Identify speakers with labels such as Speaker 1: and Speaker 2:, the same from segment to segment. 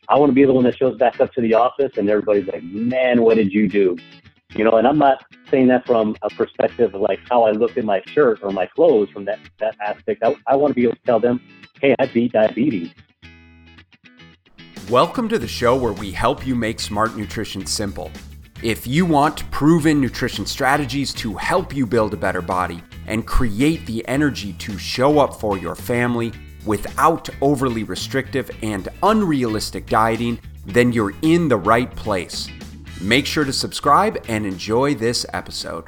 Speaker 1: I want to be the one that shows back up to the office and everybody's like, man, what did you do? And I'm not saying that from a perspective of like how I look at my shirt or my clothes from that aspect. I want to be able to tell them, hey, I beat diabetes.
Speaker 2: Welcome to the show where we help you make smart nutrition simple. If you want proven nutrition strategies to help you build a better body and create the energy to show up for your family without overly restrictive and unrealistic dieting, then you're in the right place. Make sure to subscribe and enjoy this episode.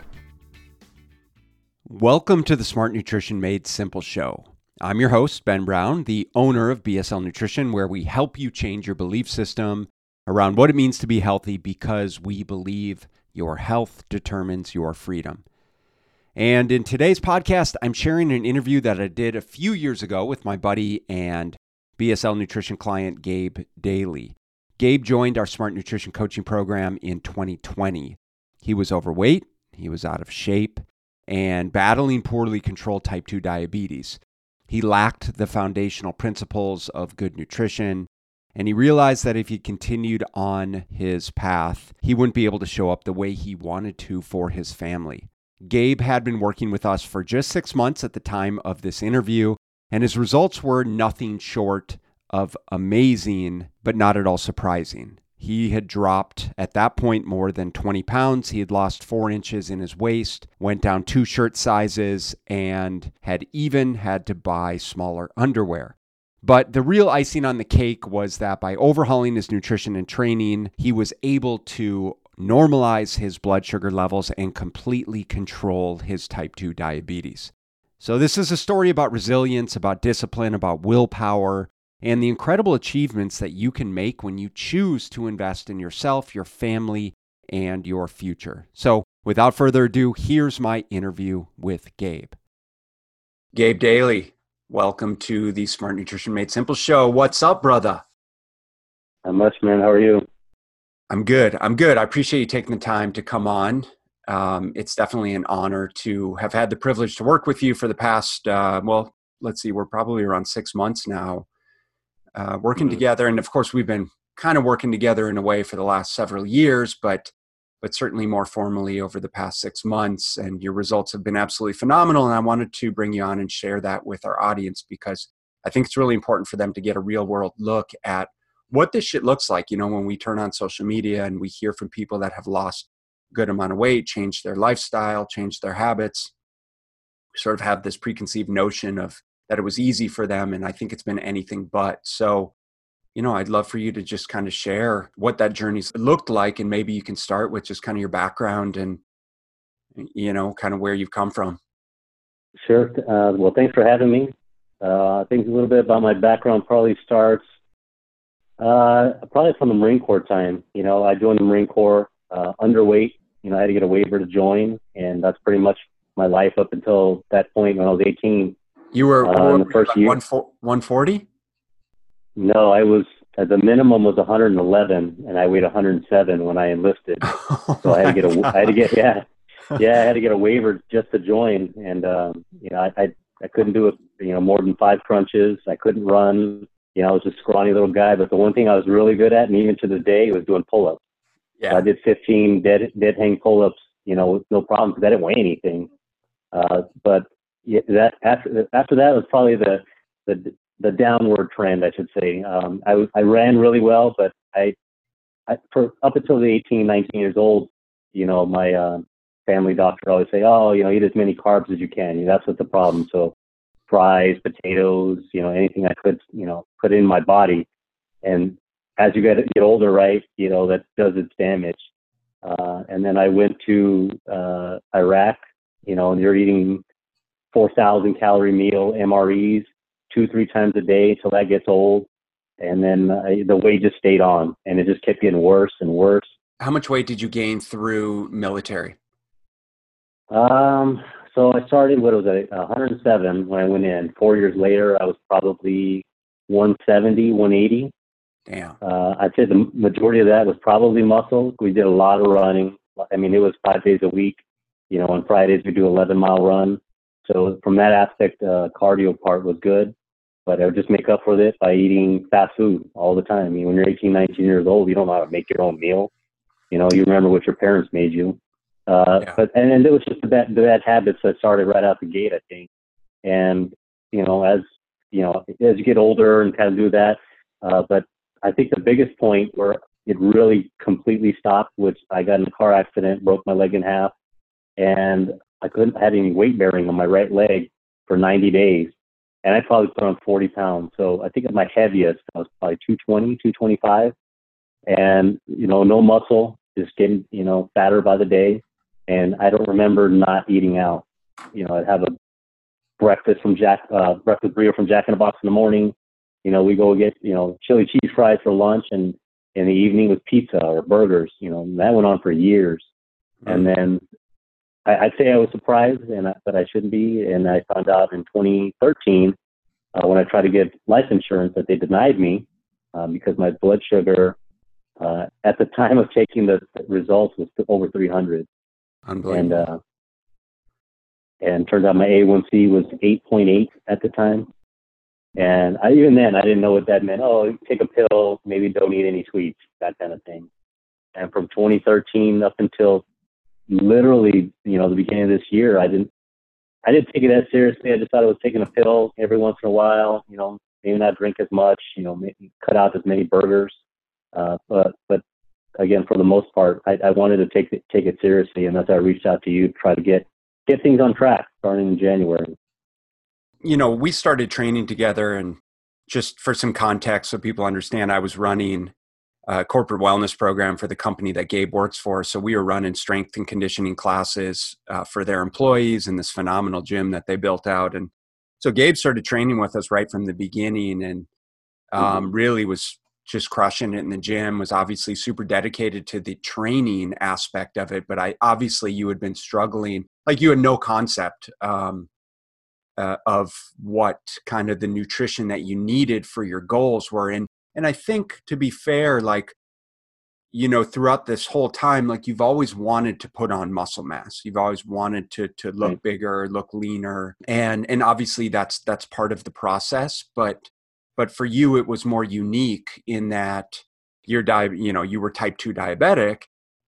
Speaker 2: Welcome to the Smart Nutrition Made Simple show. I'm your host, Ben Brown, the owner of BSL Nutrition, where we help you change your belief system around what it means to be healthy because we believe your health determines your freedom. And in today's podcast, I'm sharing an interview that I did a few years ago with my buddy and BSL Nutrition client, Gabe Daly. Gabe joined our Smart Nutrition coaching program in 2020. He was overweight, he was out of shape, and battling poorly controlled type 2 diabetes. He lacked the foundational principles of good nutrition, and he realized that if he continued on his path, he wouldn't be able to show up the way he wanted to for his family. Gabe had been working with us for just 6 months at the time of this interview, and his results were nothing short of amazing, but not at all surprising. He had dropped, at that point, more than 20 pounds. He had lost 4 inches in his waist, went down 2 shirt sizes, and had even had to buy smaller underwear. But the real icing on the cake was that by overhauling his nutrition and training, he was able to normalize his blood sugar levels and completely control his type 2 diabetes. So this is a story about resilience, about discipline, about willpower, and the incredible achievements that you can make when you choose to invest in yourself, your family, and your future. So without further ado, here's my interview with Gabe. Gabe Daly, welcome to the Smart Nutrition Made Simple show. What's up, brother?
Speaker 1: Not much, man. How are you?
Speaker 2: I'm good. I appreciate you taking the time to come on. It's definitely an honor to have had the privilege to work with you for the past, we're probably around 6 months now, working together. And of course, we've been kind of working together in a way for the last several years, but certainly more formally over the past 6 months. And your results have been absolutely phenomenal. And I wanted to bring you on and share that with our audience because I think it's really important for them to get a real world look at what this shit looks like, when we turn on social media and we hear from people that have lost a good amount of weight, changed their lifestyle, changed their habits, we sort of have this preconceived notion of that it was easy for them. And I think it's been anything but. So, I'd love for you to just kind of share what that journey's looked like. And maybe you can start with just kind of your background and, kind of where you've come from.
Speaker 1: Sure. Well, thanks for having me. I think a little bit about my background probably starts probably from the Marine Corps time. I joined the Marine Corps underweight. I had to get a waiver to join, and that's pretty much my life up until that point when I was 18.
Speaker 2: You were
Speaker 1: in the first year
Speaker 2: 140?
Speaker 1: No, I was the minimum was 111, and I weighed 107 when I enlisted. So I had to get a waiver just to join, and I couldn't do it. More than 5 crunches. I couldn't run. I was a scrawny little guy, but the one thing I was really good at, and even to this day, was doing pull-ups.
Speaker 2: Yeah.
Speaker 1: So I did 15 dead hang pull-ups, with no problem because I didn't weigh anything. But that after that was probably the downward trend, I should say. I ran really well, but I for up until the 18, 19 years old, my family doctor always say, eat as many carbs as you can. That's what's the problem. So fries, potatoes, anything I could, put in my body. And as you get older, right, that does its damage. And then I went to Iraq, and you're eating 4,000 calorie meal MREs 2-3 times a day till that gets old. And then the weight just stayed on, and it just kept getting worse and worse.
Speaker 2: How much weight did you gain through military?
Speaker 1: So I started, 107 when I went in. 4 years later, I was probably 170, 180.
Speaker 2: Damn.
Speaker 1: I'd say the majority of that was probably muscle. We did a lot of running. I mean, it was 5 days a week. On Fridays we do 11-mile run. So from that aspect, cardio part was good. but I would just make up for it by eating fast food all the time. I mean, when you're 18, 19 years old, you don't know how to make your own meal. You know, you remember what your parents made you.
Speaker 2: Yeah.
Speaker 1: And it was just the bad habits that started right out the gate, I think. And, as you get older and kind of do that, but I think the biggest point where it really completely stopped was I got in a car accident, broke my leg in half, and I couldn't have any weight bearing on my right leg for 90 days. And I probably put on 40 pounds. So I think at my heaviest, I was probably 220, 225. And, no muscle, just getting, fatter by the day. And I don't remember not eating out. I'd have a breakfast breakfast burrito from Jack in the Box in the morning. We go get, chili cheese fries for lunch, and in the evening with pizza or burgers, and that went on for years. And then I'd say I was surprised, but I shouldn't be. And I found out in 2013, when I tried to get life insurance, that they denied me because my blood sugar at the time of taking the results was over 300.
Speaker 2: Unbelievable.
Speaker 1: And turned out my A1C was 8.8 at the time. And even then, I didn't know what that meant. Oh, take a pill, maybe don't eat any sweets, that kind of thing. And from 2013 up until literally, the beginning of this year, I didn't take it as seriously. I just thought I was taking a pill every once in a while, maybe not drink as much, maybe cut out as many burgers. But again, for the most part, I wanted to take it seriously. And that's why I reached out to you to try to get things on track starting in January.
Speaker 2: We started training together, and just for some context so people understand, I was running a corporate wellness program for the company that Gabe works for. So we were running strength and conditioning classes for their employees in this phenomenal gym that they built out. And so Gabe started training with us right from the beginning, and really was just crushing it in the gym, was obviously super dedicated to the training aspect of it. But obviously you had been struggling, like you had no concept of what kind of the nutrition that you needed for your goals were. And I think, to be fair, like, throughout this whole time, like, you've always wanted to put on muscle mass. You've always wanted to look bigger, look leaner. And obviously that's part of the process. But for you, it was more unique in that you were type 2 diabetic.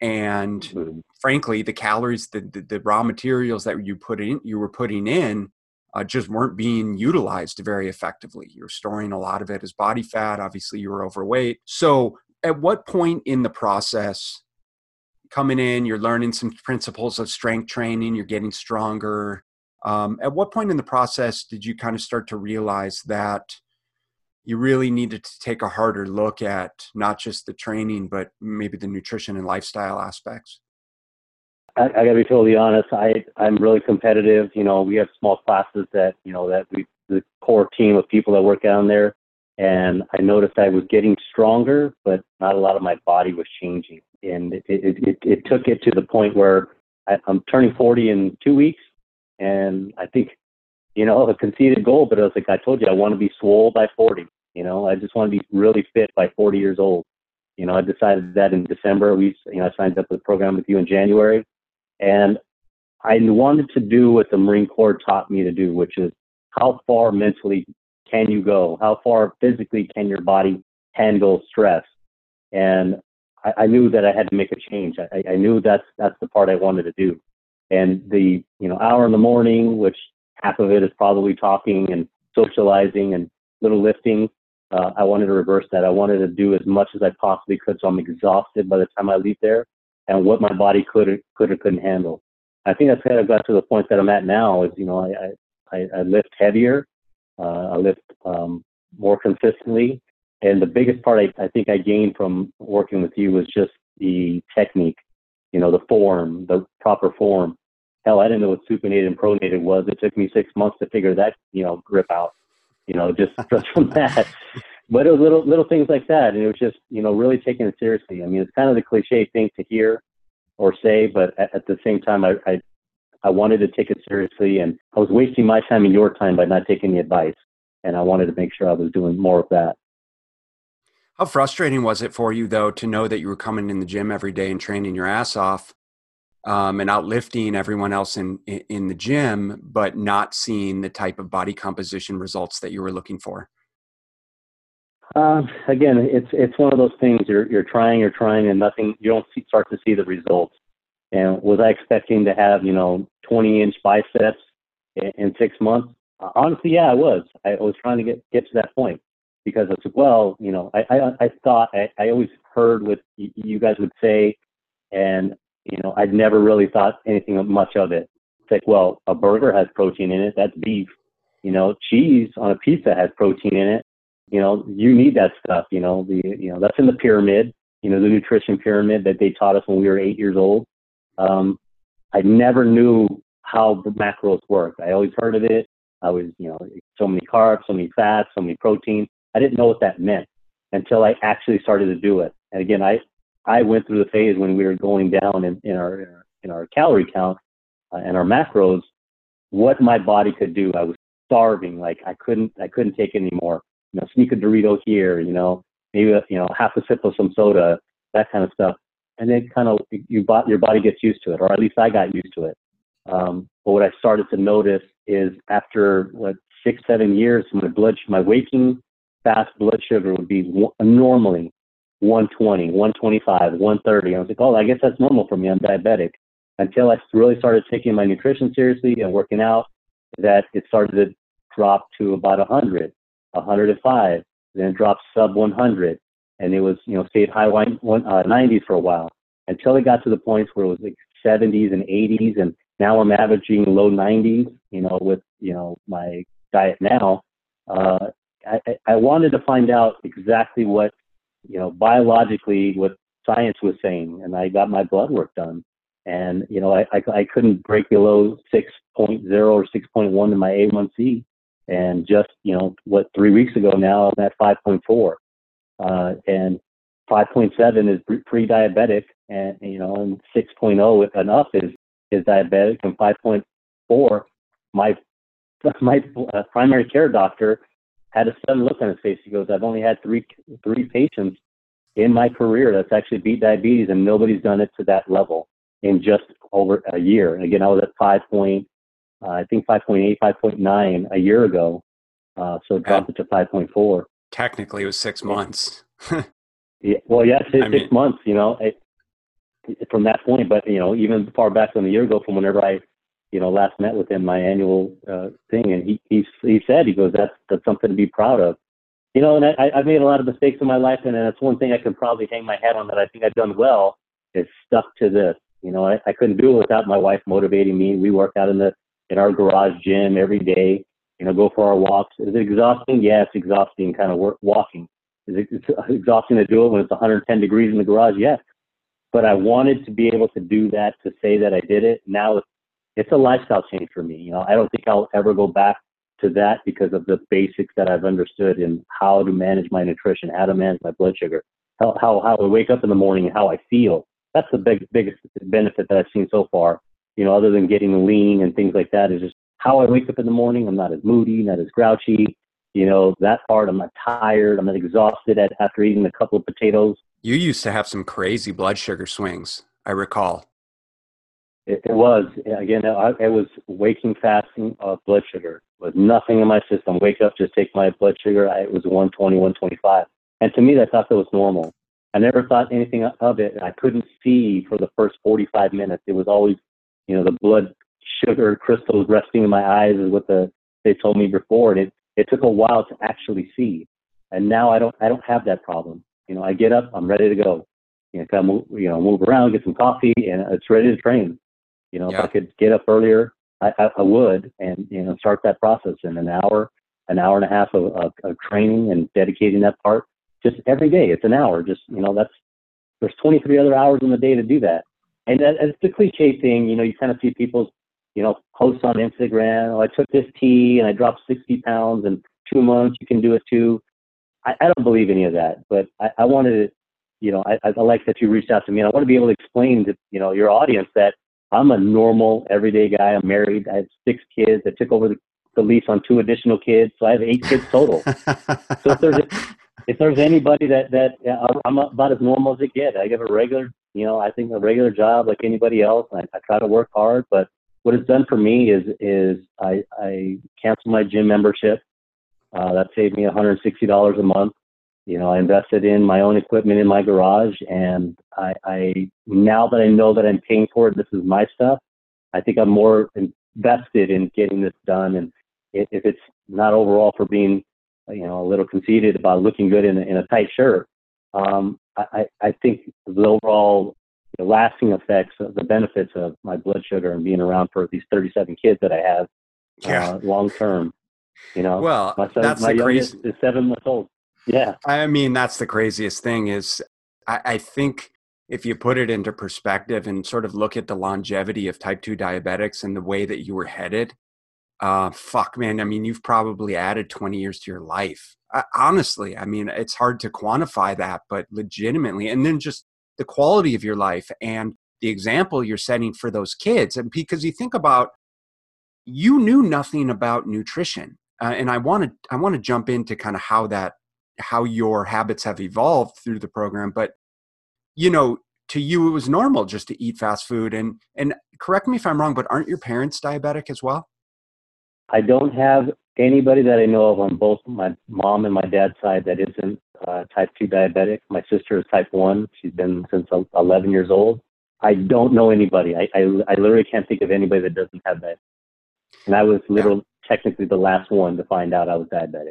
Speaker 2: And frankly, the calories, the raw materials that you were putting in, just weren't being utilized very effectively. You're storing a lot of it as body fat. Obviously, you were overweight. So at what point in the process, coming in, you're learning some principles of strength training, you're getting stronger. At what point in the process did you kind of start to realize that you really needed to take a harder look at not just the training, but maybe the nutrition and lifestyle aspects?
Speaker 1: I gotta be totally honest. I'm really competitive. We have small classes that the core team of people that work down there, and I noticed I was getting stronger, but not a lot of my body was changing. And it took it to the point where I'm turning 40 in 2 weeks, and I think, a conceded goal, but I was like, I told you I want to be swole by 40. I just want to be really fit by 40 years old. I decided that in December. I signed up for the program with you in January. And I wanted to do what the Marine Corps taught me to do, which is how far mentally can you go? How far physically can your body handle stress? And I knew that I had to make a change. I knew that's the part I wanted to do. And the hour in the morning, which half of it is probably talking and socializing and little lifting, I wanted to reverse that. I wanted to do as much as I possibly could, so I'm exhausted by the time I leave there, and what my body could or couldn't handle. I think that's kind of got to the point that I'm at now. Is I lift heavier, I lift more consistently, and the biggest part I think I gained from working with you was just the technique, the form, the proper form. Hell, I didn't know what supinated and pronated was. It took me 6 months to figure that grip out. Just from that. But it was little things like that, and it was just really taking it seriously. I mean, it's kind of the cliche thing to hear or say, but at the same time, I wanted to take it seriously, and I was wasting my time and your time by not taking the advice, and I wanted to make sure I was doing more of that.
Speaker 2: How frustrating was it for you, though, to know that you were coming in the gym every day and training your ass off, and outlifting everyone else in the gym, but not seeing the type of body composition results that you were looking for?
Speaker 1: Again, it's one of those things you're trying, and nothing. You don't start to see the results. And was I expecting to have 20-inch biceps in 6 months? Honestly, yeah, I was. I was trying to get to that point because I said, well, I thought I always heard what you guys would say, and I'd never really thought anything much of it. It's like, well, a burger has protein in it. That's beef. Cheese on a pizza has protein in it. You need that stuff. That's in the pyramid. The nutrition pyramid that they taught us when we were 8 years old. I never knew how the macros worked. I always heard of it. I was, so many carbs, so many fats, so many protein. I didn't know what that meant until I actually started to do it. And again, I went through the phase when we were going down in our calorie count and our macros, what my body could do. I was starving. Like I couldn't take it anymore. Sneak a Dorito here, maybe half a sip of some soda, that kind of stuff. And then kind of your body gets used to it, or at least I got used to it. But what I started to notice is after 6-7 years, my waking fast blood sugar would be normally 120, 125, 130. I was like, oh, I guess that's normal for me. I'm diabetic. Until I really started taking my nutrition seriously and working out, that it started to drop to about 100, 105, then it dropped sub 100. And it was, stayed high 90s for a while until it got to the points where it was like 70s and 80s. And now I'm averaging low 90s, with, my diet now. I wanted to find out exactly what, biologically what science was saying. And I got my blood work done. And, I couldn't break below 6.0 or 6.1 in my A1C. And just, 3 weeks ago now, I'm at 5.4. And 5.7 is pre-diabetic, and 6.0 and up is diabetic, and 5.4, my primary care doctor had a sudden look on his face. He goes, "I've only had three patients in my career that's actually beat diabetes, and nobody's done it to that level in just over a year." And again, I was at 5.8, 5.9 a year ago, so it dropped it to 5.4.
Speaker 2: Technically, it was 6 months.
Speaker 1: Yeah, well, yeah, 6 months, from that point. But, even far back from a year ago, from whenever I, last met with him, my annual thing, and he said, he goes, that's something to be proud of. And I've made a lot of mistakes in my life, and that's one thing I can probably hang my hat on that I think I've done well, is stuck to this. I couldn't do it without my wife motivating me. We work out in our garage gym every day, go for our walks. Is it exhausting? Yeah, it's exhausting kind of walking. It's exhausting to do it when it's 110 degrees in the garage? Yes. But I wanted to be able to do that, to say that I did it. Now it's a lifestyle change for me. I don't think I'll ever go back to that because of the basics that I've understood in how to manage my nutrition, how to manage my blood sugar, how I wake up in the morning and how I feel. That's the biggest benefit that I've seen so far, other than getting lean and things like that, is just how I wake up in the morning. I'm not as moody, not as grouchy. That part, I'm not tired. I'm not exhausted after eating a couple of potatoes.
Speaker 2: You used to have some crazy blood sugar swings, I recall.
Speaker 1: It was, again, it was waking fasting of blood sugar. There was nothing in my system. Wake up, just take my blood sugar. It was 120, 125. And to me, I thought that was normal. I never thought anything of it. I couldn't see for the first 45 minutes. It was always, the blood sugar crystals resting in my eyes is what they told me before. And it took a while to actually see. And now I don't have that problem. I get up, I'm ready to go. Kind of move around, get some coffee, and it's ready to train. If I could get up earlier, I would, and start that process in an hour and a half of training and dedicating that part. Just every day, it's an hour. Just there's 23 other hours in the day to do that. And it's the cliche thing. You kind of see people's posts on Instagram. Oh, I took this tea and I dropped 60 pounds in 2 months. You can do it too. I don't believe any of that, but I wanted to, I like that you reached out to me, and I want to be able to explain to, your audience that I'm a normal, everyday guy. I'm married. I have 6 kids. I took over the lease on 2 additional kids, so I have 8 kids total. So if there's anybody that I'm about as normal as it gets. I have a regular I think a regular job like anybody else. I try to work hard, but what it's done for me is I canceled my gym membership. That saved me $160 a month. I invested in my own equipment in my garage, and I now that I know that I'm paying for it, this is my stuff. I think I'm more invested in getting this done. And if it's not overall for being, a little conceited about looking good in a tight shirt, I think the overall lasting effects of the benefits of my blood sugar and being around for these 37 kids that I have long term.
Speaker 2: Well,
Speaker 1: my youngest is 7 months old. Yeah.
Speaker 2: I mean, that's the craziest thing is I think if you put it into perspective and sort of look at the longevity of type 2 diabetics and the way that you were headed, fuck, man. I mean, you've probably added 20 years to your life. Honestly, I mean, it's hard to quantify that, but legitimately, and then just the quality of your life and the example you're setting for those kids. And because you think about, you knew nothing about nutrition. And I want to jump into kind of how your habits have evolved through the program. But, to you, it was normal just to eat fast food. And correct me if I'm wrong, but aren't your parents diabetic as well?
Speaker 1: I don't have anybody that I know of on both my mom and my dad's side that isn't type 2 diabetic. My sister is type 1. She's been since 11 years old. I don't know anybody. I literally can't think of anybody that doesn't have that. And I was technically the last one to find out I was diabetic.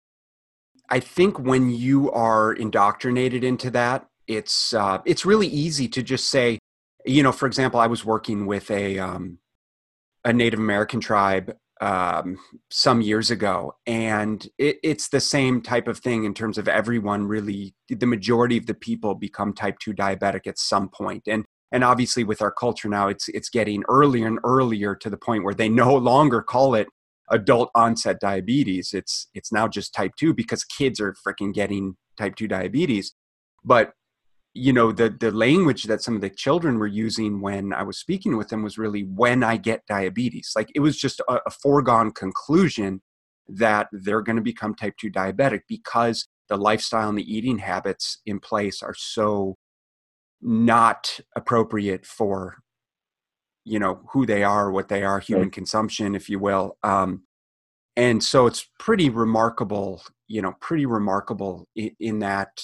Speaker 2: I think when you are indoctrinated into that, it's really easy to just say, for example, I was working with a Native American tribe some years ago, and it's the same type of thing in terms of everyone really, the majority of the people become type 2 diabetic at some point. And obviously with our culture now, it's getting earlier and earlier to the point where they no longer call it adult onset diabetes. It's now just type 2 because kids are freaking getting type 2 diabetes. But the language that some of the children were using when I was speaking with them was really when I get diabetes. Like it was just a foregone conclusion that they're going to become type 2 diabetic because the lifestyle and the eating habits in place are so not appropriate for, who they are, what they are, human consumption, if you will. And so it's pretty remarkable in that,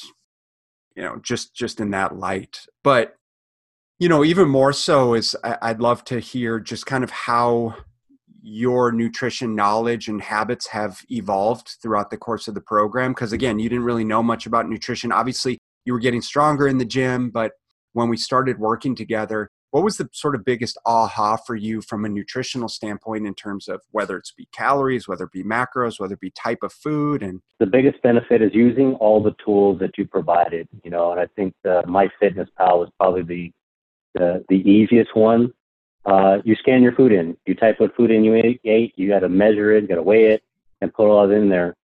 Speaker 2: just in that light. But, even more so is I'd love to hear just kind of how your nutrition knowledge and habits have evolved throughout the course of the program. Because again, you didn't really know much about nutrition. Obviously, you were getting stronger in the gym, but when we started working together, what was the sort of biggest aha for you from a nutritional standpoint in terms of whether it's be calories, whether it be macros, whether it be type of food? And
Speaker 1: the biggest benefit is using all the tools that you provided, and I think MyFitnessPal was probably the easiest one. You scan your food in, you type what food in you ate, you got to measure it, got to weigh it, and put all that in there.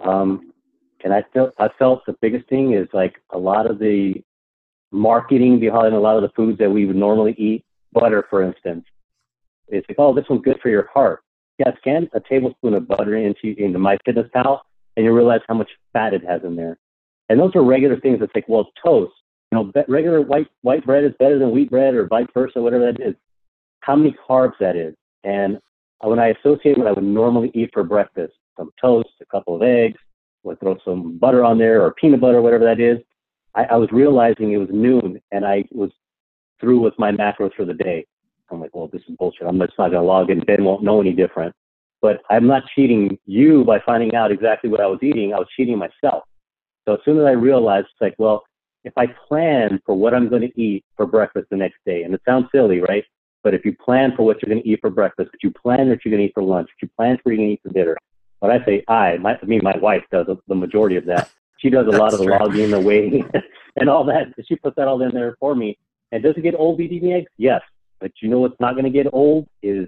Speaker 1: And I felt the biggest thing is like a lot of the marketing behind a lot of the foods that we would normally eat, butter, for instance. It's like, oh, this one's good for your heart. Yeah, scan a tablespoon of butter into MyFitnessPal, and you realize how much fat it has in there. And those are regular things. It's like, well, it's toast. Regular white bread is better than wheat bread, or vice versa, whatever that is. How many carbs that is. And when I associate what I would normally eat for breakfast, some toast, a couple of eggs, would throw some butter on there, or peanut butter, whatever that is, I was realizing it was noon and I was through with my macros for the day. I'm like, well, this is bullshit. I'm just not going to log in. Ben won't know any different. But I'm not cheating you by finding out exactly what I was eating. I was cheating myself. So as soon as I realized, it's like, well, if I plan for what I'm going to eat for breakfast the next day, and it sounds silly, right? But if you plan for what you're going to eat for breakfast, if you plan what you're going to eat for lunch, if you plan for what you're going to eat for dinner, when I say my wife does the majority of that. She does a lot of the logging, the weighing, and all that. She puts that all in there for me. And does it get old eating eggs? Yes. But what's not going to get old is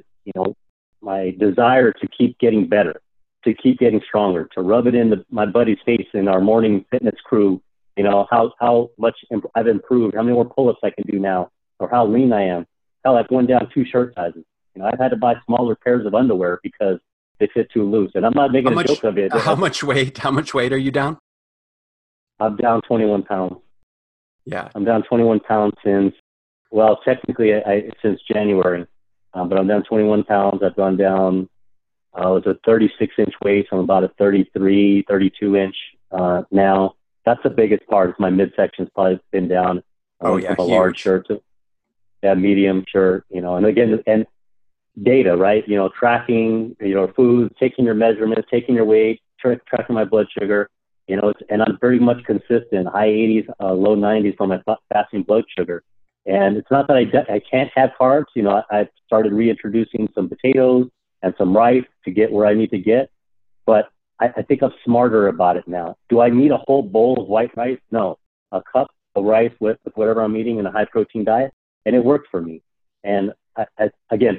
Speaker 1: my desire to keep getting better, to keep getting stronger, to rub it in my buddy's face in our morning fitness crew. How much I've improved, how many more pull-ups I can do now, or how lean I am. Hell, I've gone down 2 shirt sizes. I've had to buy smaller pairs of underwear because they fit too loose. And I'm not making a joke of it.
Speaker 2: How much weight are you down?
Speaker 1: I'm down 21 pounds.
Speaker 2: Yeah.
Speaker 1: I'm down 21 pounds technically since January, but I'm down 21 pounds. I've gone down, I was a 36-inch waist. I'm about a 33, 32-inch now. That's the biggest part. Is my midsection's probably been down. I went from a large shirt to medium shirt, and again, and data, right? Tracking, food, taking your measurements, taking your weight, tracking my blood sugar, and I'm very much consistent, high 80s, low 90s for my fasting blood sugar. And it's not that I can't have carbs. I've started reintroducing some potatoes and some rice to get where I need to get, but I think I'm smarter about it now. Do I need a whole bowl of white rice? No, a cup of rice with whatever I'm eating in a high protein diet, and it works for me. And I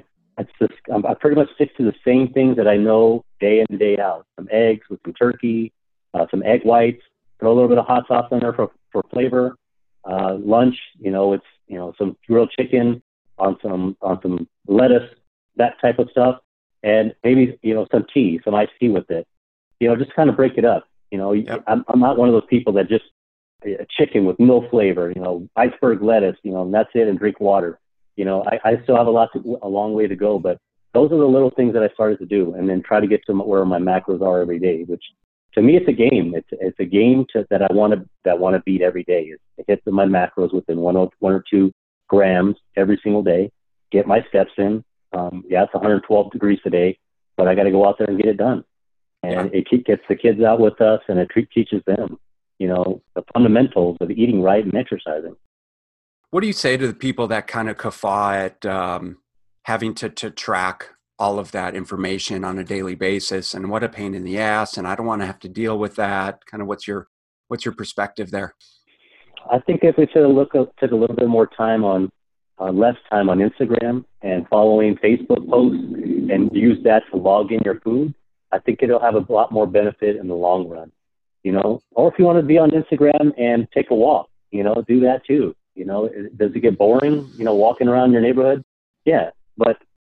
Speaker 1: pretty much stick to the same things that I know day in and day out. Some eggs with some turkey, some egg whites, throw a little bit of hot sauce in there for flavor. Lunch, it's some grilled chicken on some lettuce, that type of stuff, and maybe some tea, some iced tea with it. Just kind of break it up.
Speaker 2: Yep.
Speaker 1: I'm not one of those people that just chicken with no flavor. Iceberg lettuce, and that's it, and drink water. I still have a long way to go, but those are the little things that I started to do, and then try to get to where my macros are every day, which to me, it's a game. It's a game that I want to beat every day. Is to hit my macros within 1 or 2 grams every single day. Get my steps in. It's 112 degrees today, but I got to go out there and get it done. And it gets the kids out with us, and it teaches them, the fundamentals of eating right and exercising.
Speaker 2: What do you say to the people that kind of guffaw at having to track all of that information on a daily basis, and what a pain in the ass, and I don't want to have to deal with that? Kind of what's your perspective there?
Speaker 1: I think if we took a little bit more time less time on Instagram and following Facebook posts and use that to log in your food, I think it'll have a lot more benefit in the long run, or if you want to be on Instagram and take a walk, do that too. Does it get boring, walking around your neighborhood? Yeah, but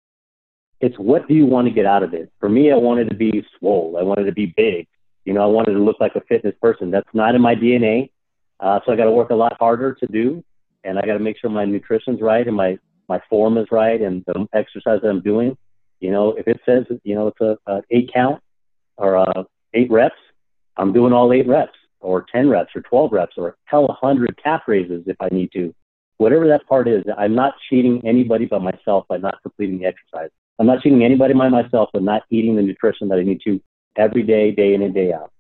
Speaker 1: it's what do you want to get out of it? For me, I wanted to be swole. I wanted to be big. I wanted to look like a fitness person. That's not in my DNA. So I got to work a lot harder to do. And I got to make sure my nutrition's right and my form is right and the exercise that I'm doing. If it says, it's a 8 count or 8 reps, I'm doing all 8 reps or 10 reps or 12 reps or 100 calf raises if I need to. Whatever that part is, I'm not cheating anybody but myself by not completing the exercise. I'm not cheating anybody by myself but not eating the nutrition that I need to every day, day in and day out.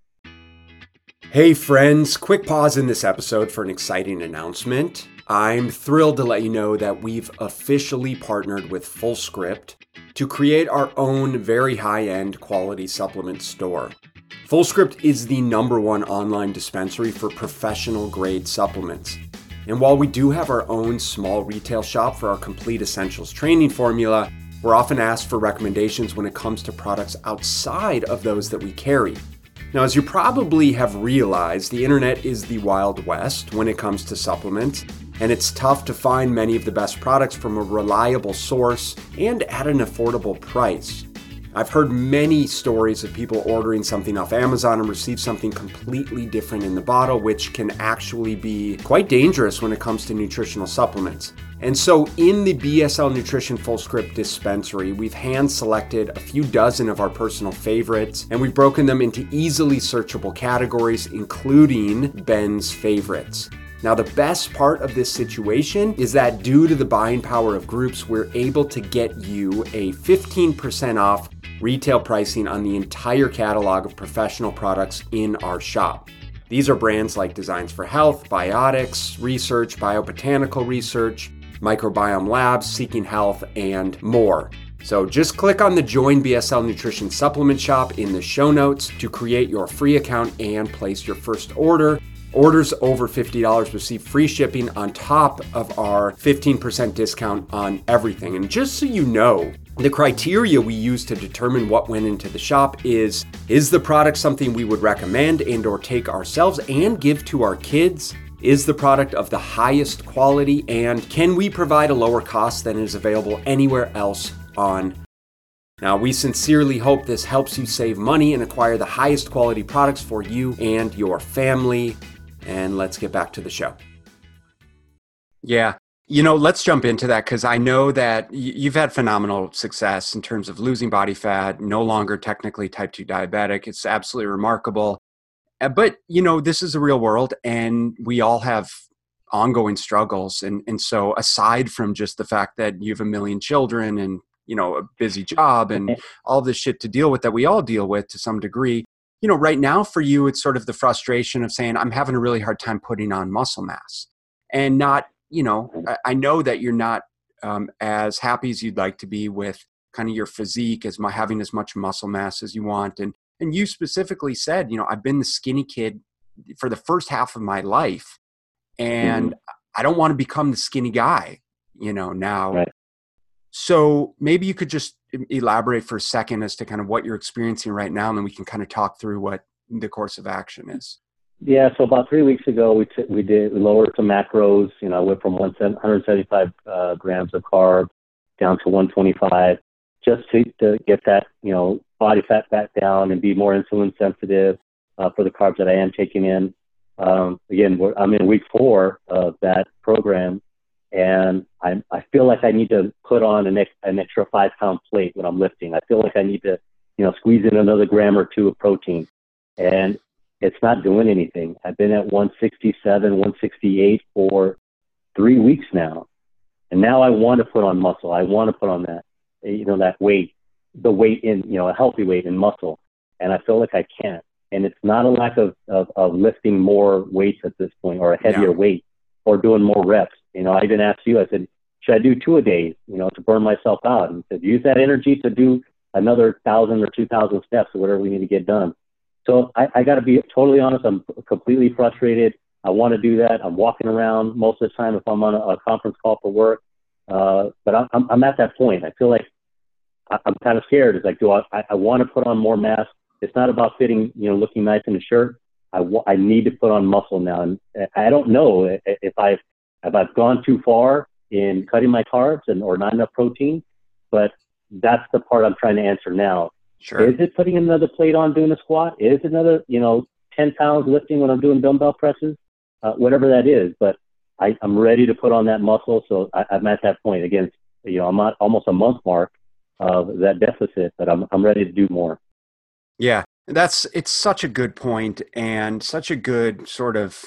Speaker 2: Hey friends, quick pause in this episode for an exciting announcement. I'm thrilled to let you know that we've officially partnered with Fullscript to create our own very high-end quality supplement store. Fullscript is the #1 online dispensary for professional-grade supplements. And while we do have our own small retail shop for our Complete Essentials training formula, we're often asked for recommendations when it comes to products outside of those that we carry. Now, as you probably have realized, the internet is the Wild West when it comes to supplements, and it's tough to find many of the best products from a reliable source and at an affordable price. I've heard many stories of people ordering something off Amazon and receive something completely different in the bottle, which can actually be quite dangerous when it comes to nutritional supplements. And so in the BSL Nutrition Fullscript dispensary, we've hand-selected a few dozen of our personal favorites, and we've broken them into easily searchable categories, including Ben's favorites. Now, the best part of this situation is that due to the buying power of groups, we're able to get you a 15% off retail pricing on the entire catalog of professional products in our shop. These are brands like Designs for Health, Biotics Research, Biobotanical Research, Microbiome Labs, Seeking Health, and more. So just click on the Join BSL Nutrition Supplement Shop in the show notes to create your free account and place your first order. Orders over $50 receive free shipping on top of our 15% discount on everything. And just so you know, the criteria we use to determine what went into the shop is the product something we would recommend and or take ourselves and give to our kids? Is the product of the highest quality? And can we provide a lower cost than is available anywhere else on? Now, we sincerely hope this helps you save money and acquire the highest quality products for you and your family. And let's get back to the show. Yeah. Let's jump into that because I know that you've had phenomenal success in terms of losing body fat, no longer technically type 2 diabetic. It's absolutely remarkable. But, this is the real world and we all have ongoing struggles. And so aside from just the fact that you have a million children and, a busy job and all this shit to deal with that we all deal with to some degree, right now for you, it's sort of the frustration of saying, I'm having a really hard time putting on muscle mass and not, I know that you're not as happy as you'd like to be with kind of your physique as my having as much muscle mass as you want. And you specifically said, I've been the skinny kid for the first half of my life, and I don't want to become the skinny guy, now.
Speaker 1: Right.
Speaker 2: So maybe you could just elaborate for a second as to kind of what you're experiencing right now, and then we can kind of talk through what the course of action is.
Speaker 1: Yeah, so about 3 weeks ago, we lowered some macros. I went from 175 grams of carb down to 125, just to get that body fat back down and be more insulin sensitive for the carbs that I am taking in. Again, I'm in week 4 of that program, and I feel like I need to put on an extra 5-pound plate when I'm lifting. I feel like I need to squeeze in another gram or 2 of protein, and it's not doing anything. I've been at 167, 168 for 3 weeks now. And now I want to put on muscle. I want to put on that, that weight, the weight in, a healthy weight in muscle. And I feel like I can't. And it's not a lack of lifting more weights at this point or a heavier weight or doing more reps. I even asked you, I said, should I do 2 a day, to burn myself out? And said, use that energy to do another 1,000 or 2,000 steps or whatever we need to get done. So I got to be totally honest. I'm completely frustrated. I want to do that. I'm walking around most of the time if I'm on a conference call for work. But I'm at that point. I feel like I'm kind of scared. It's like, I want to put on more mass. It's not about fitting, looking nice in a shirt. I need to put on muscle now. And I don't know if I've gone too far in cutting my carbs or not enough protein, but that's the part I'm trying to answer now.
Speaker 2: Sure.
Speaker 1: Is it putting another plate on doing a squat? Is it another, 10 pounds lifting when I'm doing dumbbell presses? Whatever that is. But I'm ready to put on that muscle. So I'm at that point. Again, I'm at almost a month mark of that deficit, but I'm ready to do more.
Speaker 2: Yeah, it's such a good point and such a good sort of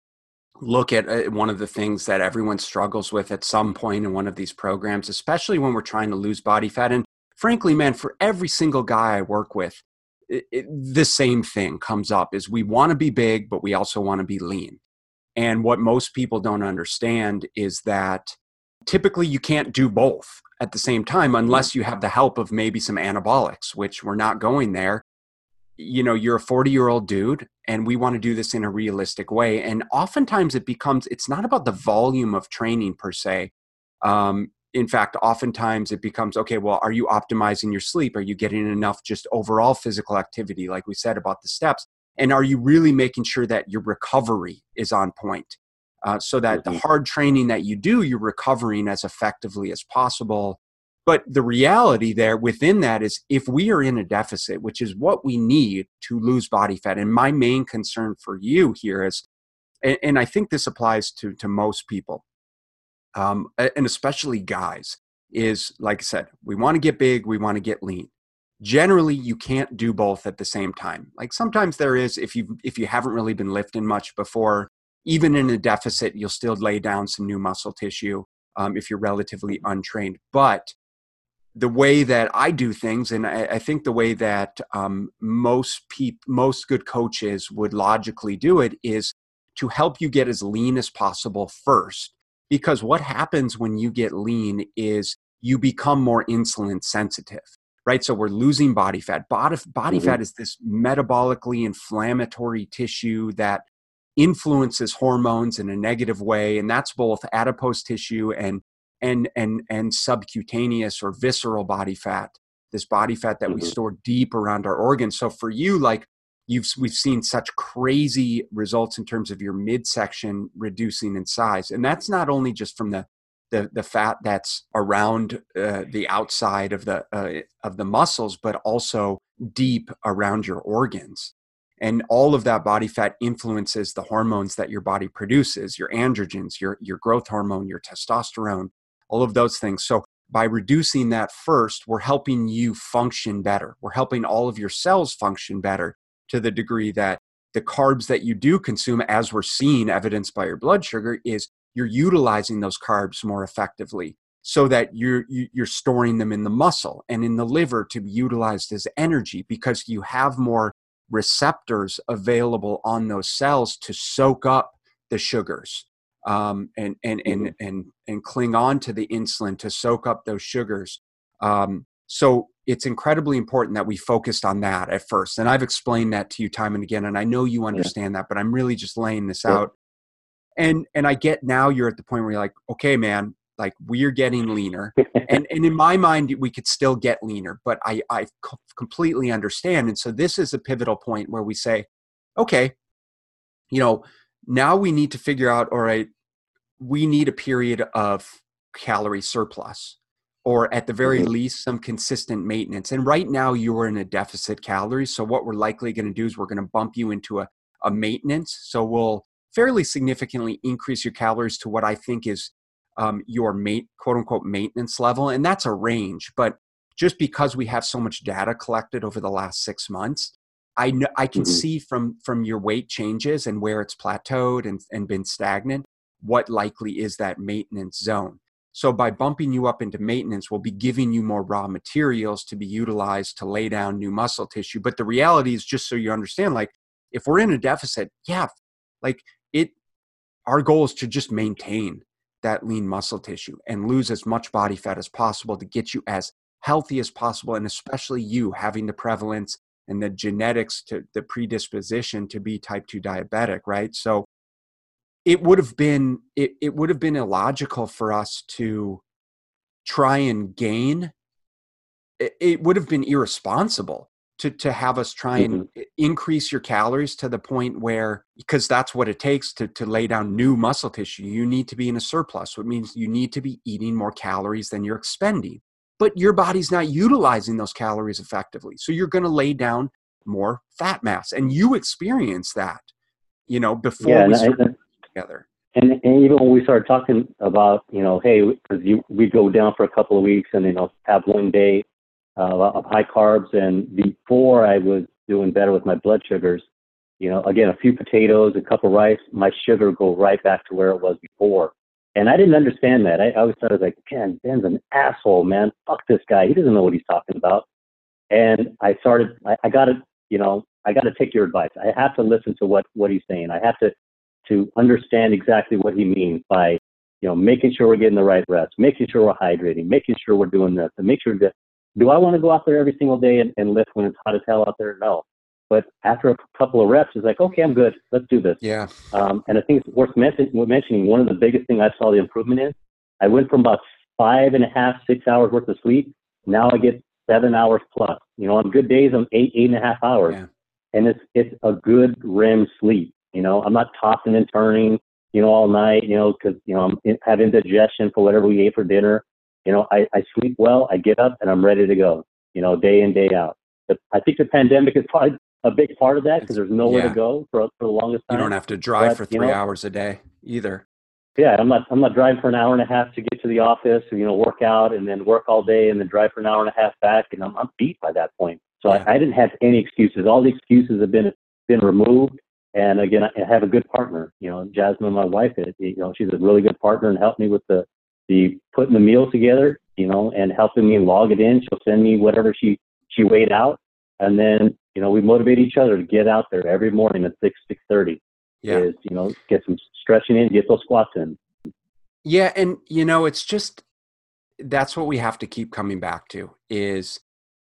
Speaker 2: look at one of the things that everyone struggles with at some point in one of these programs, especially when we're trying to lose body fat. And frankly, man, for every single guy I work with, the same thing comes up is we want to be big, but we also want to be lean. And what most people don't understand is that typically you can't do both at the same time unless you have the help of maybe some anabolics, which we're not going there. You're a 40-year-old dude and we want to do this in a realistic way. And oftentimes it's not about the volume of training per se. In fact, oftentimes it becomes, okay, well, are you optimizing your sleep? Are you getting enough just overall physical activity, like we said about the steps? And are you really making sure that your recovery is on point so that the hard training that you do, you're recovering as effectively as possible? But the reality there within that is if we are in a deficit, which is what we need to lose body fat, and my main concern for you here is, and I think this applies to most people, and especially guys, is like I said, we want to get big, we want to get lean. Generally, you can't do both at the same time. Like sometimes there is, if you haven't really been lifting much before, even in a deficit, you'll still lay down some new muscle tissue if you're relatively untrained. But the way that I do things, and I think the way that most good coaches would logically do it, is to help you get as lean as possible first. Because what happens when you get lean is you become more insulin sensitive, right? So we're losing body fat. Body fat is this metabolically inflammatory tissue that influences hormones in a negative way. And that's both adipose tissue and subcutaneous or visceral body fat, this body fat that we store deep around our organs. So for you, like we've seen such crazy results in terms of your midsection reducing in size. And that's not only just from the fat that's around the outside of the muscles, but also deep around your organs. And all of that body fat influences the hormones that your body produces, your androgens, your growth hormone, your testosterone, all of those things. So by reducing that first, we're helping you function better. We're helping all of your cells function better to the degree that the carbs that you do consume, as we're seeing evidenced by your blood sugar, is you're utilizing those carbs more effectively so that you're storing them in the muscle and in the liver to be utilized as energy, because you have more receptors available on those cells to soak up the sugars, and cling on to the insulin to soak up those sugars. So it's incredibly important that we focused on that at first. And I've explained that to you time and again, and I know you understand that, but I'm really just laying this out. And I get now you're at the point where you're like, okay, man, like we're getting leaner. and in my mind, we could still get leaner, but I completely understand. And so this is a pivotal point where we say, okay, now we need to figure out, all right, we need a period of calorie surplus, or at the very least, some consistent maintenance. And right now you're in a deficit calories. So what we're likely going to do is we're going to bump you into a maintenance. So we'll fairly significantly increase your calories to what I think is your quote unquote maintenance level. And that's a range, but just because we have so much data collected over the last 6 months, I can see from your weight changes and where it's plateaued and been stagnant, what likely is that maintenance zone. So by bumping you up into maintenance, we'll be giving you more raw materials to be utilized to lay down new muscle tissue. But the reality is, just so you understand, like if we're in a deficit, our goal is to just maintain that lean muscle tissue and lose as much body fat as possible to get you as healthy as possible. And especially you having the prevalence and the genetics, to the predisposition to be type 2 diabetic, right? So it would have been illogical for us to try and gain. It would have been irresponsible to have us try and increase your calories to the point where, because that's what it takes to lay down new muscle tissue. You need to be in a surplus, which means you need to be eating more calories than you're expending. But your body's not utilizing those calories effectively. So you're going to lay down more fat mass. And you experience that, before we started together.
Speaker 1: And even when we started talking about, hey, because we go down for a couple of weeks and, have one day of high carbs. And before I was doing better with my blood sugars, again, a few potatoes, a cup of rice, my sugar go right back to where it was before. And I didn't understand that. I always thought, I was like, man, Ben's an asshole, man. Fuck this guy. He doesn't know what he's talking about. And I started, I got to take your advice. I have to listen to what he's saying. I have to understand exactly what he means by, making sure we're getting the right rest, making sure we're hydrating, making sure we're doing this, and make sure that, do I want to go out there every single day and lift when it's hot as hell out there? No. But after a couple of reps, it's like, okay, I'm good. Let's do this.
Speaker 2: Yeah.
Speaker 1: And I think it's worth mentioning, one of the biggest things I saw the improvement in, I went from about 5.5, 6 hours worth of sleep. Now I get 7 hours plus. On good days, I'm 8.5 hours.
Speaker 2: Yeah. And
Speaker 1: it's a good REM sleep. I'm not tossing and turning, all night, because, I'm having digestion for whatever we ate for dinner. I sleep well, I get up and I'm ready to go, day in, day out. But I think the pandemic is probably a big part of that, because there's nowhere to go for the longest time.
Speaker 2: You don't have to drive for 3 hours a day either.
Speaker 1: Yeah, I'm not driving for an hour and a half to get to the office, work out and then work all day and then drive for an hour and a half back, and I'm beat by that point. So I didn't have any excuses. All the excuses have been removed. And again, I have a good partner. Jasmine, my wife, she's a really good partner and helped me with the putting the meals together, and helping me log it in. She'll send me whatever she weighed out, and then we motivate each other to get out there every morning at 6:30.
Speaker 2: Yeah.
Speaker 1: Get some stretching in, get those squats in.
Speaker 2: Yeah, and it's just, that's what we have to keep coming back to, is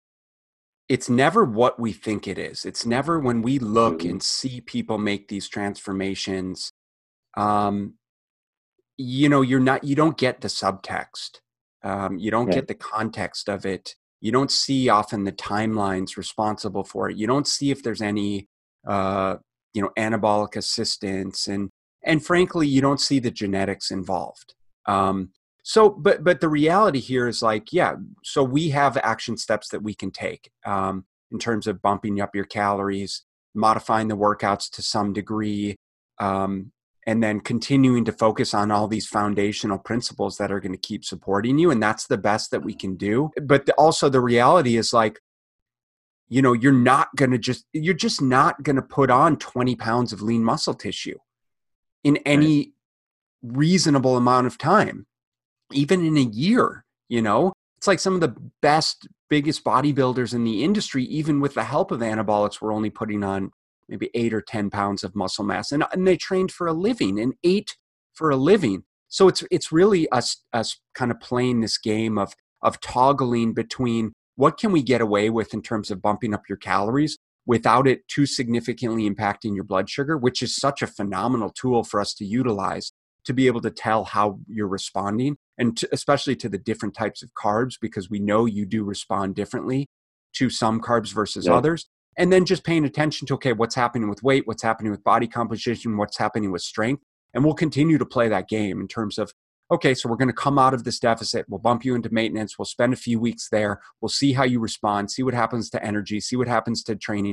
Speaker 2: it's never what we think it is. It's never, when we look and see people make these transformations, you don't get the subtext. You don't get the context of it. You don't see often the timelines responsible for it. You don't see if there's any, anabolic assistance, and frankly, you don't see the genetics involved. But the reality here is so we have action steps that we can take, in terms of bumping up your calories, modifying the workouts to some degree, and then continuing to focus on all these foundational principles that are going to keep supporting you. And that's the best that we can do. But also the reality is like, you're just not going to put on 20 pounds of lean muscle tissue in any reasonable amount of time, even in a year. It's like some of the biggest bodybuilders in the industry, even with the help of anabolics, were only putting on maybe 8 or 10 pounds of muscle mass, and they trained for a living and ate for a living. So it's really us kind of playing this game of toggling between what can we get away with in terms of bumping up your calories without it too significantly impacting your blood sugar, which is such a phenomenal tool for us to utilize to be able to tell how you're responding, and especially to the different types of carbs, because we know you do respond differently to some carbs versus others. And then just paying attention to, okay, what's happening with weight, what's happening with body composition, what's happening with strength. And we'll continue to play that game in terms of, okay, so we're going to come out of this deficit. We'll bump you into maintenance. We'll spend a few weeks there. We'll see how you respond, see what happens to energy, see what happens to training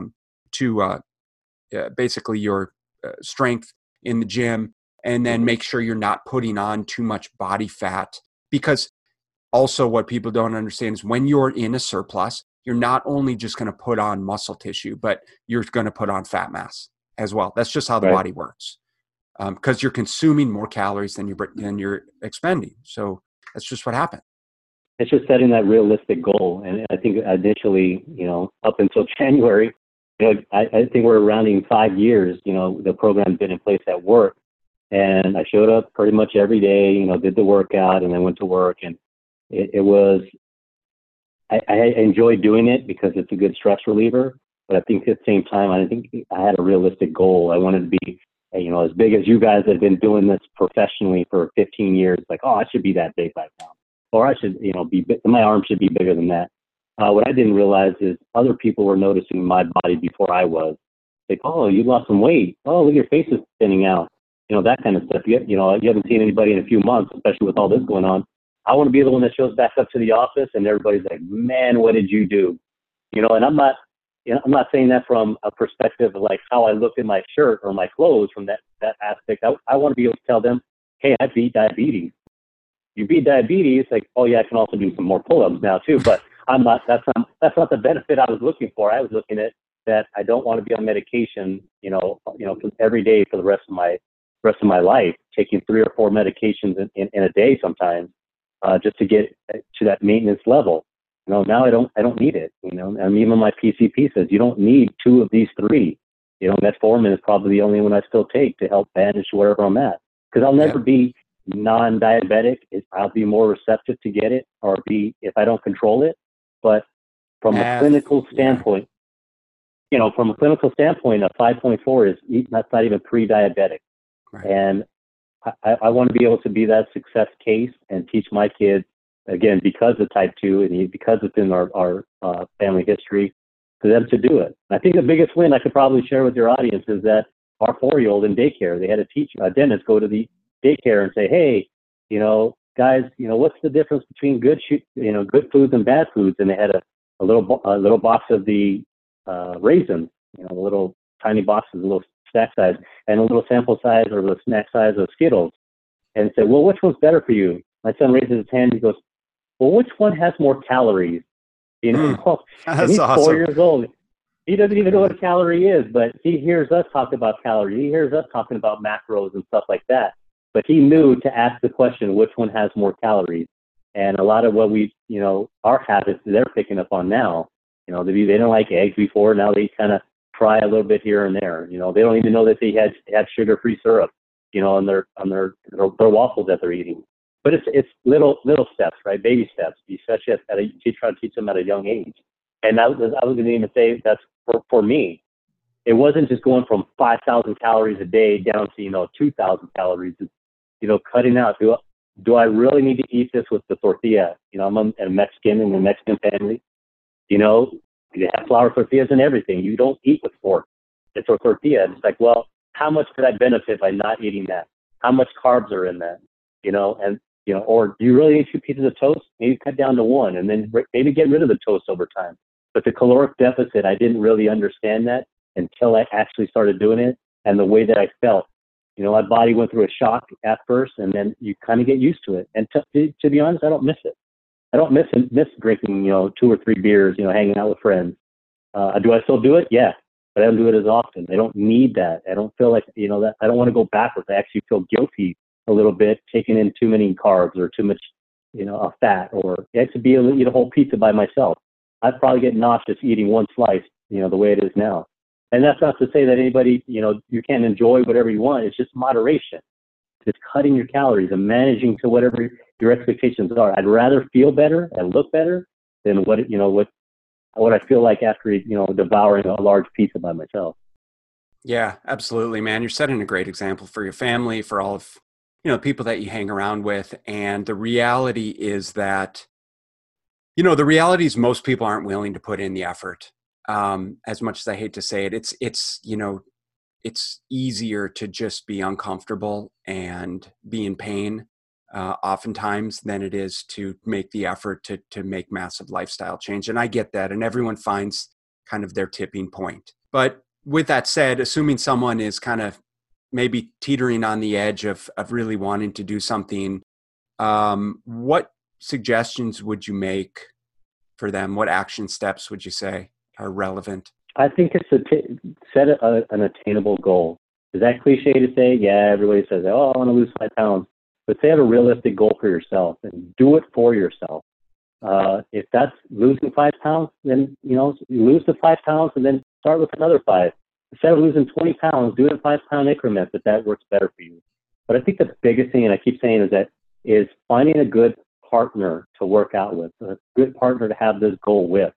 Speaker 2: basically your strength in the gym, and then make sure you're not putting on too much body fat. Because also what people don't understand is when you're in a surplus, you're not only just going to put on muscle tissue, but you're going to put on fat mass as well. That's just how the body works, because you're consuming more calories than you're expending. So that's just what happened.
Speaker 1: It's just setting that realistic goal. And I think initially, up until January, I think we're rounding 5 years, the program's been in place at work. And I showed up pretty much every day, did the workout, and then went to work. And it was, I enjoy doing it because it's a good stress reliever. But I think at the same time, I think I had a realistic goal. I wanted to be, as big as you guys have been doing this professionally for 15 years. Like, oh, I should be that big right now. Or I should, my arm should be bigger than that. What I didn't realize is other people were noticing my body before I was. Like, oh, you lost some weight. Oh, look, your face is thinning out. That kind of stuff. You haven't seen anybody in a few months, especially with all this going on. I want to be the one that shows back up to the office and everybody's like, man, what did you do? And I'm not saying that from a perspective of like how I look in my shirt or my clothes from that aspect. I want to be able to tell them, hey, I beat diabetes. You beat diabetes, like, oh yeah, I can also do some more pull-ups now too, but that's not the benefit I was looking for. I was looking at that I don't want to be on medication, every day for the rest of my life, taking 3 or 4 medications in a day sometimes, just to get to that maintenance level. Now I don't need it. And even my PCP says you don't need 2 of these 3. Metformin is probably the only one I still take to help manage wherever I'm at, because I'll never be non-diabetic. I'll be more receptive to get it, or if I don't control it. But from a clinical standpoint, a 5.4 that's not even pre-diabetic. Right. And I want to be able to be that success case and teach my kids, again, because of type 2 and because it's in our family history, for them to do it. I think the biggest win I could probably share with your audience is that our 4-year-old in daycare, they had a dentist go to the daycare and say, hey, guys, what's the difference between good foods and bad foods? And they had a little box of the raisins, the little tiny boxes, a little snack size, and a little sample size or a snack size of Skittles, and said, well, which one's better for you? My son raises his hand. He goes, well, which one has more calories? And he's awesome. 4 years old. He doesn't even know what a calorie is, but he hears us talk about calories. He hears us talking about macros and stuff like that. But he knew to ask the question, which one has more calories? And a lot of what our habits they're picking up on now, they didn't like eggs before. Now they kind of try a little bit here and there. They don't even know that they had sugar-free syrup, on their waffles that they're eating. But it's little steps, right? Baby steps. You try to teach them at a young age. And I was going to even say that's for me. It wasn't just going from 5,000 calories a day down to 2,000 calories. It's, cutting out. Do I really need to eat this with the tortilla? I'm a Mexican in the Mexican family. They have flour tortillas and everything. You don't eat with fork. It's a tortilla. It's like, well, how much could I benefit by not eating that? How much carbs are in that? Or do you really need 2 pieces of toast? Maybe cut down to 1 and then maybe get rid of the toast over time. But the caloric deficit, I didn't really understand that until I actually started doing it, and the way that I felt. My body went through a shock at first, and then you kind of get used to it. And to be honest, I don't miss it. I don't miss drinking, 2 or 3 beers, hanging out with friends. Do I still do it? Yeah, but I don't do it as often. I don't need that. I don't feel like, that I don't want to go backwards. I actually feel guilty a little bit taking in too many carbs or too much, fat, or it could be eat a whole pizza by myself. I'd probably get nauseous eating one slice, the way it is now. And that's not to say that anybody, you can't enjoy whatever you want. It's just moderation. It's cutting your calories and managing to whatever your expectations are. I'd rather feel better and look better than what I feel like after, devouring a large pizza by myself.
Speaker 2: Yeah, absolutely, man. You're setting a great example for your family, for all of, people that you hang around with. And the reality is that, the reality is most people aren't willing to put in the effort. As much as I hate to say it, it's easier to just be uncomfortable and be in pain oftentimes than it is to make the effort to make massive lifestyle change. And I get that. And everyone finds kind of their tipping point. But with that said, assuming someone is kind of maybe teetering on the edge of really wanting to do something, what suggestions would you make for them? What action steps would you say are relevant?
Speaker 1: I think it's set an attainable goal. Is that cliche to say? Yeah, everybody says, oh, I want to lose 5 pounds. But set a realistic goal for yourself and do it for yourself. If that's losing 5 pounds, then, you lose the 5 pounds and then start with another 5. Instead of losing 20 pounds, do it in 5-pound increments if that works better for you. But I think the biggest thing, and I keep saying, is finding a good partner to work out with, a good partner to have this goal with.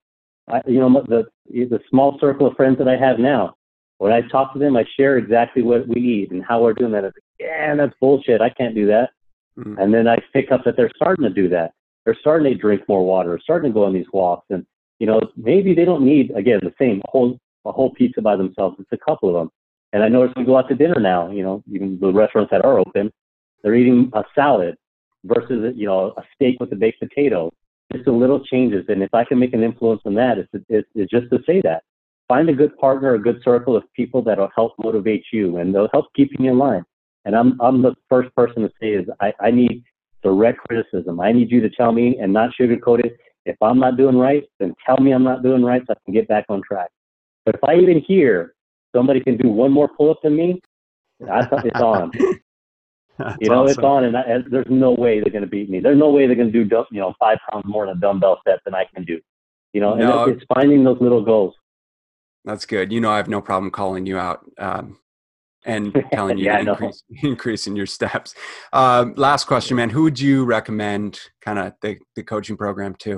Speaker 1: The small circle of friends that I have now, when I talk to them, I share exactly what we eat and how we're doing that. It's like, yeah, that's bullshit. I can't do that. Mm-hmm. And then I pick up that they're starting to do that. They're starting to drink more water, starting to go on these walks. And, maybe they don't need, again, a whole pizza by themselves. It's a couple of them. And I notice we go out to dinner now, even the restaurants that are open, they're eating a salad versus, a steak with a baked potato. Just a little changes. And if I can make an influence on that, it's just to say that. Find a good partner, a good circle of people that will help motivate you, and they'll help keep you in line. And I'm the first person to say is I need direct criticism. I need you to tell me and not sugarcoat it. If I'm not doing right, then tell me I'm not doing right so I can get back on track. But if I even hear somebody can do one more pull-up than me, it's on. Awesome. It's on, and there's no way they're going to beat me. There's no way they're going to do 5 pounds more in a dumbbell set than I can do. And it's finding those little goals.
Speaker 2: That's good. I have no problem calling you out and telling you to increase in your steps. Last question, man. Who would you recommend kind of the coaching program to?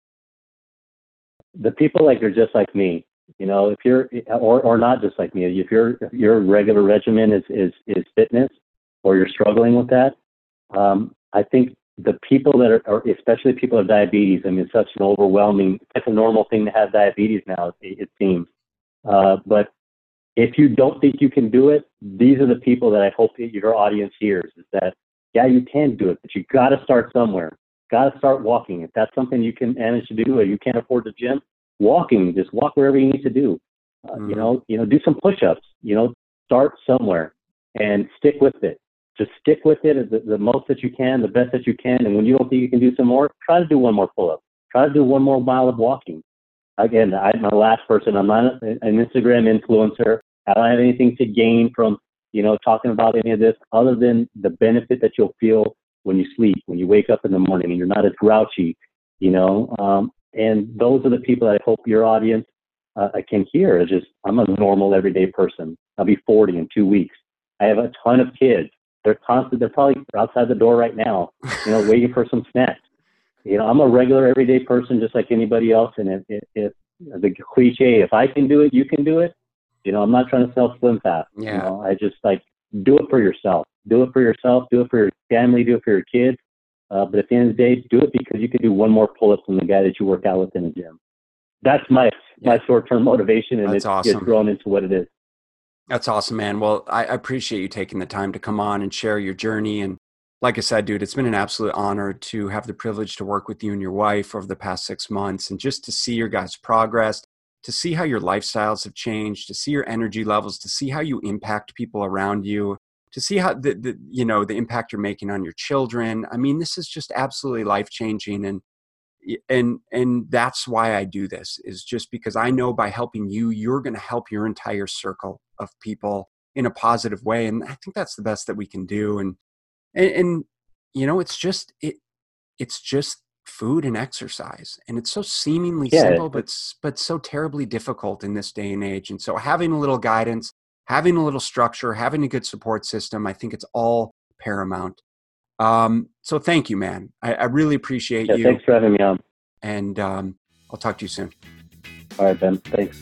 Speaker 1: The people like are just like me. If you're or not just like me. If your regular regimen is fitness, or you're struggling with that, I think the people that are especially people with diabetes, it's such an overwhelming, it's a normal thing to have diabetes now, it seems. But if you don't think you can do it, these are the people that I hope that your audience hears, is that, yeah, you can do it, but you got to start somewhere. Got to start walking. If that's something you can manage to do, or you can't afford the gym, walking, just walk wherever you need to do. Do some push-ups, start somewhere and stick with it. Just stick with it the most that you can, the best that you can. And when you don't think you can do some more, try to do one more pull-up. Try to do one more mile of walking. Again, I'm the last person. I'm not an Instagram influencer. I don't have anything to gain from, talking about any of this other than the benefit that you'll feel when you sleep, when you wake up in the morning and you're not as grouchy, and those are the people that I hope your audience can hear. It's just, I'm a normal everyday person. I'll be 40 in 2 weeks. I have a ton of kids. They're probably outside the door right now, waiting for some snacks. I'm a regular everyday person just like anybody else. And if the cliche, if I can do it, you can do it. I'm not trying to sell Slim Fast.
Speaker 2: Yeah.
Speaker 1: I just do it for yourself. Do it for yourself. Do it for your family. Do it for your kids. But at the end of the day, do it because you can do one more pull-up than the guy that you work out with in the gym. That's my short-term motivation, and it's awesome. It's grown into what it is.
Speaker 2: That's awesome, man. Well, I appreciate you taking the time to come on and share your journey. And like I said, dude, it's been an absolute honor to have the privilege to work with you and your wife over the past 6 months, and just to see your guys' progress, to see how your lifestyles have changed, to see your energy levels, to see how you impact people around you, to see how the impact you're making on your children. I mean, this is just absolutely life-changing. And that's why I do this, is just because I know by helping you, you're going to help your entire circle of people in a positive way. And I think that's the best that we can do. And it's just food and exercise. And it's so seemingly simple, but so terribly difficult in this day and age. And so having a little guidance, having a little structure, having a good support system, I think it's all paramount. So thank you, man. I really appreciate you.
Speaker 1: Thanks for having me on.
Speaker 2: And I'll talk to you soon.
Speaker 1: All right, Ben. Thanks.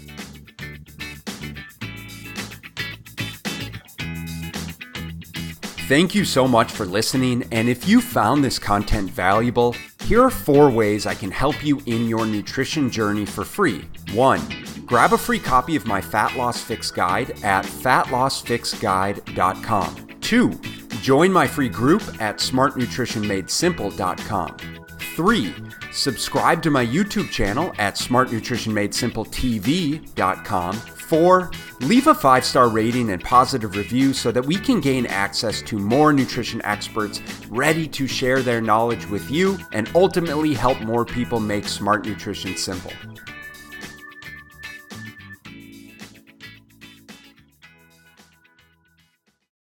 Speaker 2: Thank you so much for listening. And if you found this content valuable, here are 4 ways I can help you in your nutrition journey for free. 1, grab a free copy of my Fat Loss Fix Guide at fatlossfixguide.com. 2, join my free group at smartnutritionmadesimple.com. 3, subscribe to my YouTube channel at smartnutritionmadesimple.tv.com. 4, leave a 5-star rating and positive review so that we can gain access to more nutrition experts ready to share their knowledge with you and ultimately help more people make smart nutrition simple.